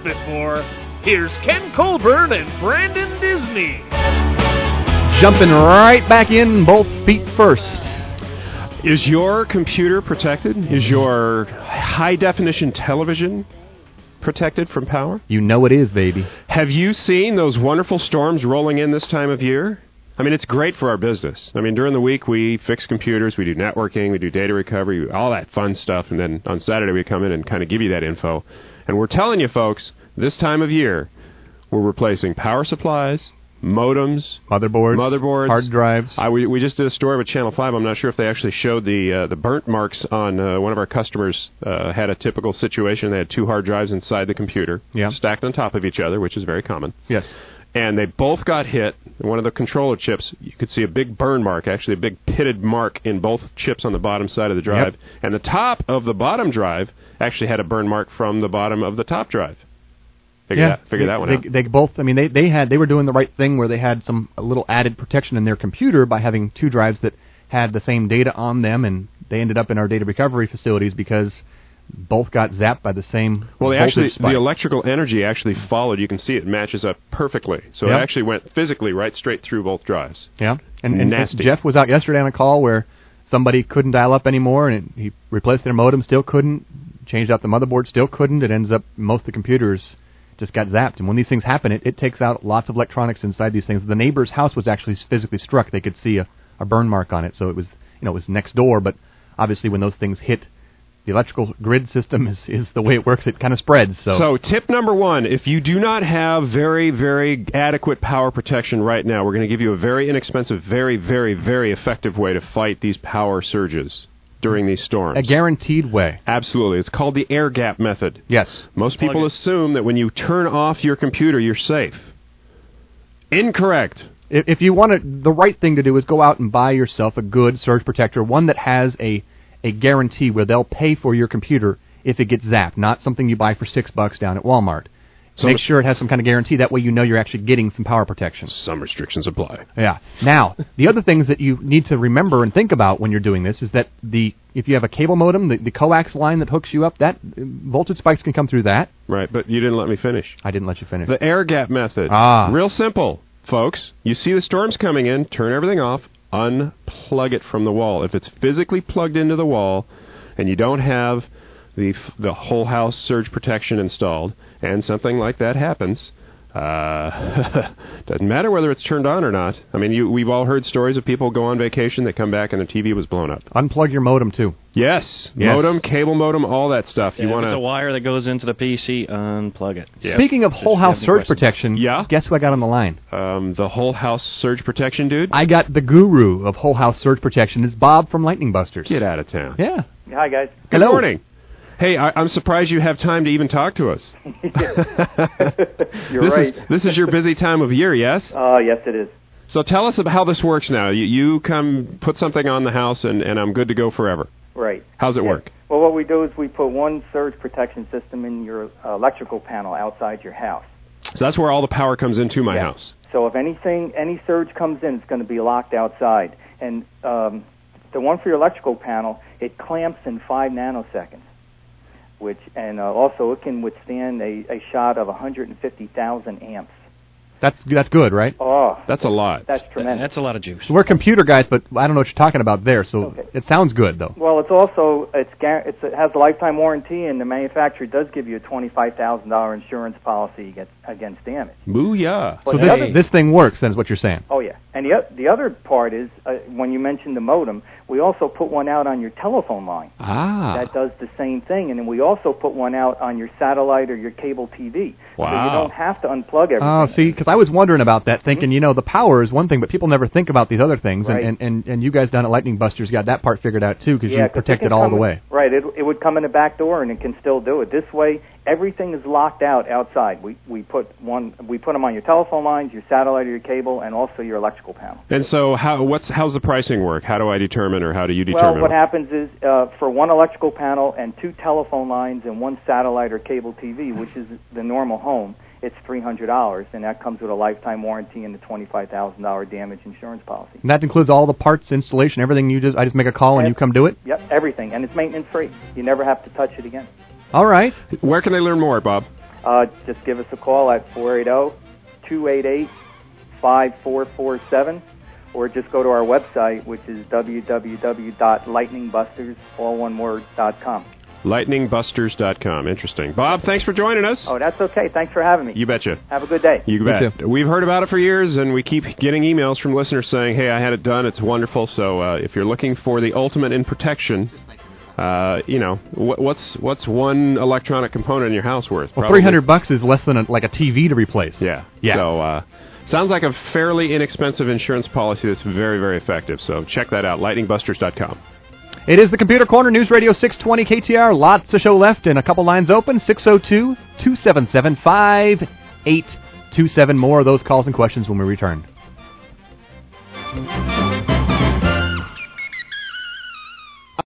bit more, here's Ken Colburn and Brandon Disney. Jumping right back in, both feet first. Is your computer protected? Is your high-definition television protected from power? You know it is, baby. Have you seen those wonderful storms rolling in this time of year? I mean, it's great for our business. I mean, during the week, we fix computers, we do networking, we do data recovery, all that fun stuff, and then on Saturday we come in and kind of give you that info. And we're telling you, folks, this time of year, we're replacing power supplies, modems, motherboards, hard drives. We just did a story with Channel 5. I'm not sure if they actually showed the burnt marks on one of our customers. Had a typical situation. They had two hard drives inside the computer, stacked on top of each other, which is very common. Yes. And they both got hit. One of the controller chips, you could see a big burn mark, actually a big pitted mark in both chips on the bottom side of the drive. Yep. And the top of the bottom drive actually had a burn mark from the bottom of the top drive. Figure that one out. They both, I mean, they were doing the right thing where they had a little added protection in their computer by having two drives that had the same data on them, and they ended up in our data recovery facilities because both got zapped by the same voltage spike. The electrical energy actually followed. You can see it matches up perfectly. So it actually went physically right straight through both drives. Yeah. And nasty. Jeff was out yesterday on a call where somebody couldn't dial up anymore, and he replaced their modem, still couldn't, changed out the motherboard, still couldn't. It ends up most of the computers just got zapped. And when these things happen, it takes out lots of electronics inside these things. The neighbor's house was actually physically struck. They could see a burn mark on it. So it was, it was next door, but obviously when those things hit the electrical grid system is the way it works. It kind of spreads. So tip number one, if you do not have very, very adequate power protection right now, we're going to give you a very inexpensive, very, very, very effective way to fight these power surges during these storms. A guaranteed way. Absolutely. It's called the air gap method. Yes. Most people assume that when you turn off your computer, you're safe. Incorrect. If you want to, the right thing to do is go out and buy yourself a good surge protector, one that has a guarantee where they'll pay for your computer if it gets zapped, not something you buy for $6 down at Walmart. So make sure it has some kind of guarantee. That way you know you're actually getting some power protection. Some restrictions apply. Yeah. Now, the other things that you need to remember and think about when you're doing this is that if you have a cable modem, the coax line that hooks you up, that voltage spikes can come through that. Right, but you didn't let me finish. I didn't let you finish. The air gap method. Real simple, folks. You see the storms coming in, turn everything off, unplug it from the wall. If it's physically plugged into the wall and you don't have the whole house surge protection installed and something like that happens, doesn't matter whether it's turned on or not. I mean, we've all heard stories of people go on vacation, they come back and the TV was blown up. Unplug your modem too. Yes. Modem, cable modem, all that stuff. If it's a wire that goes into the PC, unplug it. Yeah. Speaking of whole house surge protection, guess who I got on the line? The whole house surge protection dude? I got the guru of whole house surge protection. It's Bob from Lightning Busters. Get out of town. Yeah. Hi, guys. Good morning. Hey, I'm surprised you have time to even talk to us. You're right. This is your busy time of year, yes? Yes, it is. So tell us about how this works now. You come put something on the house, and I'm good to go forever. Right. How's it work? Well, what we do is we put one surge protection system in your electrical panel outside your house. So that's where all the power comes into my house. So if any surge comes in, it's going to be locked outside. And the one for your electrical panel, it clamps in 5 nanoseconds. Also it can withstand a shot of 150,000 amps. That's good, right? Oh, that's a lot. That's tremendous. That's a lot of juice. We're computer guys, but I don't know what you're talking about there. So It sounds good, though. Well, it has a lifetime warranty, and the manufacturer does give you a $25,000 insurance policy against damage. Booyah! So this thing works, then, is what you're saying? Oh yeah. And the other part is when you mentioned the modem, we also put one out on your telephone line. That does the same thing, and then we also put one out on your satellite or your cable TV. Wow. So you don't have to unplug everything. Oh, see, because I was wondering about that, thinking, the power is one thing, but people never think about these other things. Right. And you guys down at Lightning Busters got that part figured out, too, because you protect it all the way. Right. It would come in the back door, and it can still do it. This way, everything is locked out outside. We put them on your telephone lines, your satellite or your cable, and also your electrical panel. And so how's the pricing work? How do I determine, or how do you determine? Well, what happens is for one electrical panel and 2 telephone lines and 1 satellite or cable TV, which is the normal home, it's $300, and that comes with a lifetime warranty and the $25,000 damage insurance policy. And that includes all the parts, installation, everything. I just make a call and you come do it? Yep, everything, and it's maintenance free. You never have to touch it again. All right. Where can they learn more, Bob? just give us a call at 480-288-5447, or just go to our website, which is www.lightningbusters.com. Lightningbusters.com. Interesting. Bob, thanks for joining us. Oh, that's okay. Thanks for having me. You betcha. Have a good day. You bet. We've heard about it for years, and we keep getting emails from listeners saying, hey, I had it done. It's wonderful. So if you're looking for the ultimate in protection, what's one electronic component in your house worth? Well, $300 is less than a TV to replace. Yeah. So sounds like a fairly inexpensive insurance policy that's very, very effective. So check that out, lightningbusters.com. It is the Computer Corner, News Radio 620 KTR. Lots of show left and a couple lines open. 602-277-5827. More of those calls and questions when we return.